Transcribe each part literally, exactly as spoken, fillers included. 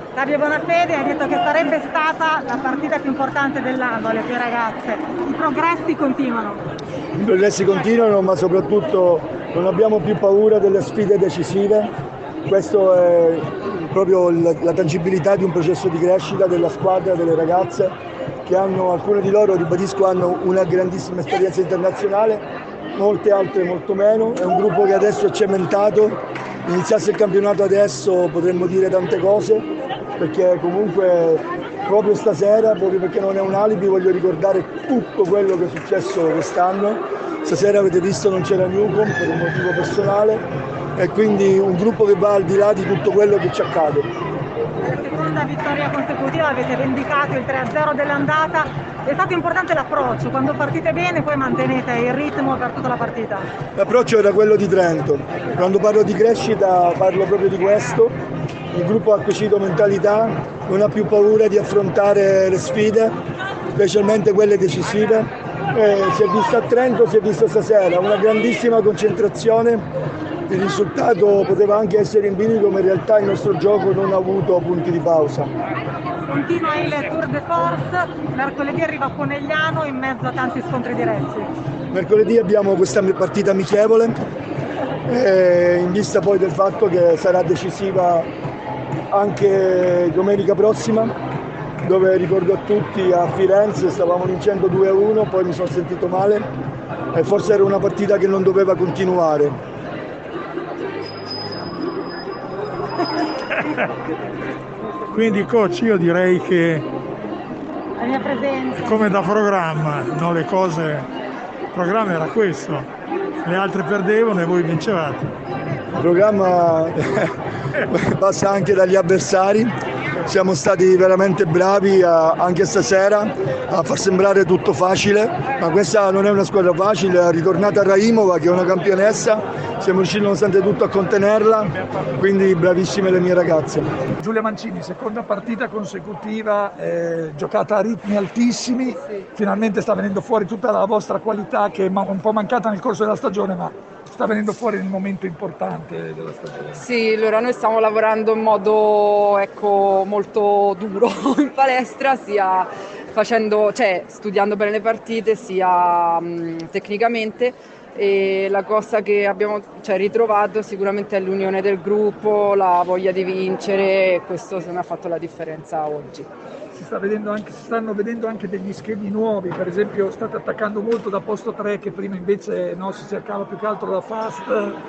Fabio Bonafede ha detto che sarebbe stata la partita più importante dell'anno, le tue ragazze. I progressi continuano. I progressi continuano, ma soprattutto non abbiamo più paura delle sfide decisive. Questo è proprio la tangibilità di un processo di crescita della squadra, delle ragazze, che hanno, alcune di loro, ribadisco, hanno una grandissima esperienza internazionale, molte altre molto meno. È un gruppo che adesso è cementato. Iniziasse il campionato adesso potremmo dire tante cose, perché comunque proprio stasera, proprio perché non è un alibi, voglio ricordare tutto quello che è successo quest'anno. Stasera avete visto non c'era Newcomb per un motivo personale, e quindi un gruppo che va al di là di tutto quello che ci accade. Per la seconda vittoria consecutiva avete vendicato il tre a zero dell'andata. È stato importante l'approccio, quando partite bene poi mantenete il ritmo per tutta la partita. L'approccio era quello di Trento. Quando parlo di crescita parlo proprio di questo. Il gruppo ha acquisito mentalità, non ha più paura di affrontare le sfide, specialmente quelle decisive. E si è visto a Trento, si è visto stasera, una grandissima concentrazione. Il risultato poteva anche essere in bilico, ma in realtà il nostro gioco non ha avuto punti di pausa. Continua il Tour de Force, mercoledì arriva a Conegliano in mezzo a tanti scontri diretti. Mercoledì abbiamo questa partita amichevole, eh, in vista poi del fatto che sarà decisiva anche domenica prossima, dove ricordo a tutti a Firenze stavamo vincendo due a uno, poi mi sono sentito male e forse era una partita che non doveva continuare. Quindi coach, io direi che la mia presenza come da programma, no, le cose, il programma era questo, le altre perdevano e voi vincevate. Il programma passa anche dagli avversari. Siamo stati veramente bravi a, anche stasera a far sembrare tutto facile, ma questa non è una squadra facile. È ritornata Raimova, che è una campionessa, siamo riusciti nonostante tutto a contenerla, quindi bravissime le mie ragazze. Giulia Mancini, seconda partita consecutiva, eh, giocata a ritmi altissimi, finalmente sta venendo fuori tutta la vostra qualità che è un po' mancata nel corso della stagione, ma sta venendo fuori nel momento importante della stagione. Sì, allora noi stiamo lavorando in modo ecco, molto duro in palestra, sia facendo, cioè, studiando bene le partite, sia mh, tecnicamente. E la cosa che abbiamo cioè, ritrovato sicuramente è l'unione del gruppo, la voglia di vincere, e questo se ne ha fatto la differenza oggi. Si, sta vedendo anche, si stanno vedendo anche degli schemi nuovi, per esempio state attaccando molto da posto tre, che prima invece no, si cercava più che altro da fast,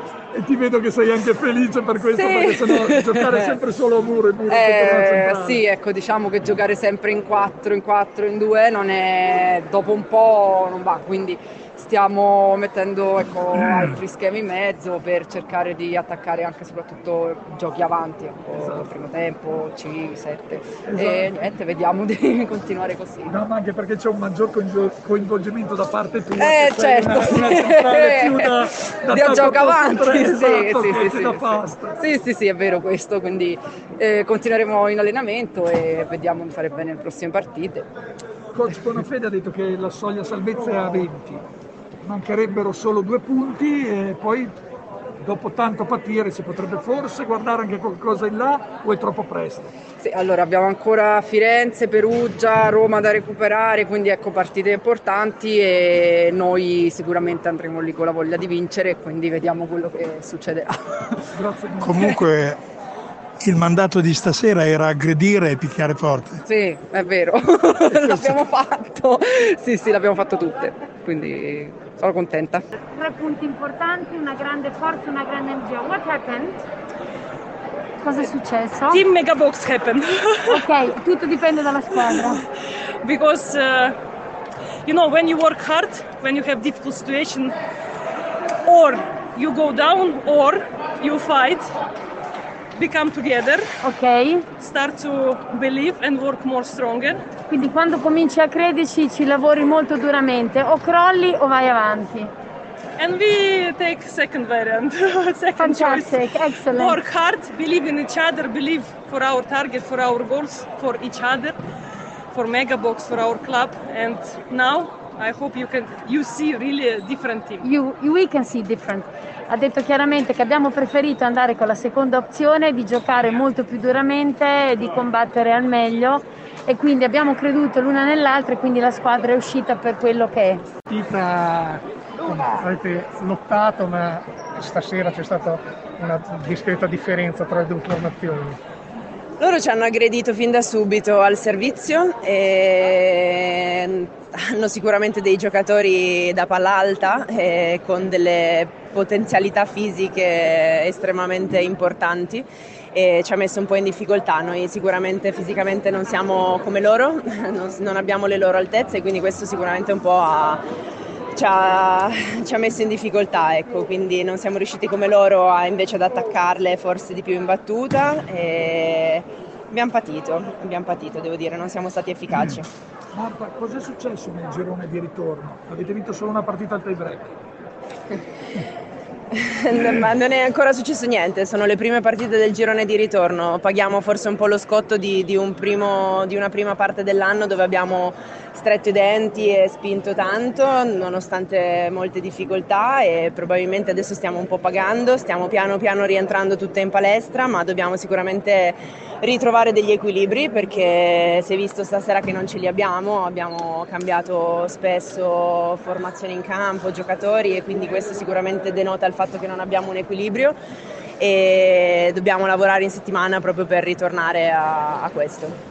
e ti vedo che sei anche felice per questo, sì. Perché sennò giocare sempre solo a muro e muro eh, sì, ecco, diciamo che giocare sempre in quattro, in quattro, in due non è, dopo un po' non va, quindi stiamo mettendo ecco, altri schemi in mezzo per cercare di attaccare anche soprattutto giochi avanti, ecco, esatto. Primo tempo, C, sette, esatto. E niente, vediamo di continuare così. No, ma anche perché c'è un maggior coinvolgimento da parte tua, eh, certo, una, una centrale più da, da di gioco avanti, tre, sì, esatto, sì, che sì, da sì, fast. Sì, sì, sì, è vero questo, quindi eh, continueremo in allenamento e vediamo di fare bene le prossime partite. Coach Bonafede ha detto che la soglia salvezza è a venti. Mancherebbero solo due punti e poi dopo tanto patire si potrebbe forse guardare anche qualcosa in là, o è troppo presto? Sì, allora abbiamo ancora Firenze, Perugia, Roma da recuperare, quindi ecco partite importanti e noi sicuramente andremo lì con la voglia di vincere, quindi vediamo quello che succederà. Grazie. Comunque il mandato di stasera era aggredire e picchiare forte. Sì, è vero, l'abbiamo fatto, sì sì l'abbiamo fatto tutte, quindi sono contenta. Tre punti importanti, una grande forza, una grande energia. What happened? Cosa è successo? Team Megabox happened. Ok, tutto dipende dalla squadra. Because uh, you know when you work hard, when you have difficult situation, or you go down or you fight, become together. Ok. Start to believe and work more stronger. Quindi quando cominci a crederci ci lavori molto duramente, o crolli o vai avanti. And we take second variant, second Fantastic, choice. Excellent. Work hard, believe in each other, believe for our target, for our goals, for each other, for Megabox, for our club, and now I hope you can you see really a different team. You, we can see different. Ha detto chiaramente che abbiamo preferito andare con la seconda opzione, di giocare molto più duramente e di combattere al meglio, e quindi abbiamo creduto l'una nell'altra e quindi la squadra è uscita per quello che è. Partita, avete lottato, ma stasera c'è stata una discreta differenza tra le due formazioni. Loro ci hanno aggredito fin da subito al servizio e hanno sicuramente dei giocatori da palla alta e con delle potenzialità fisiche estremamente importanti, e ci ha messo un po' in difficoltà. Noi sicuramente fisicamente non siamo come loro, non abbiamo le loro altezze, quindi questo sicuramente un po' ha, ci, ha, ci ha messo in difficoltà, ecco. Quindi non siamo riusciti come loro a, invece ad attaccarle forse di più in battuta, e abbiamo patito, abbiamo patito, devo dire, non siamo stati efficaci. Marta, cosa è successo nel girone di ritorno? Avete vinto solo una partita al tie break? Ma non è ancora successo niente, sono le prime partite del girone di ritorno, paghiamo forse un po' lo scotto di, di, un primo, di una prima parte dell'anno dove abbiamo stretto i denti e spinto tanto nonostante molte difficoltà, e probabilmente adesso stiamo un po' pagando, stiamo piano piano rientrando tutte in palestra, ma dobbiamo sicuramente ritrovare degli equilibri, perché si è visto stasera che non ce li abbiamo, abbiamo cambiato spesso formazione in campo, giocatori, e quindi questo sicuramente denota il fatto che non abbiamo un equilibrio, e dobbiamo lavorare in settimana proprio per ritornare a, a questo.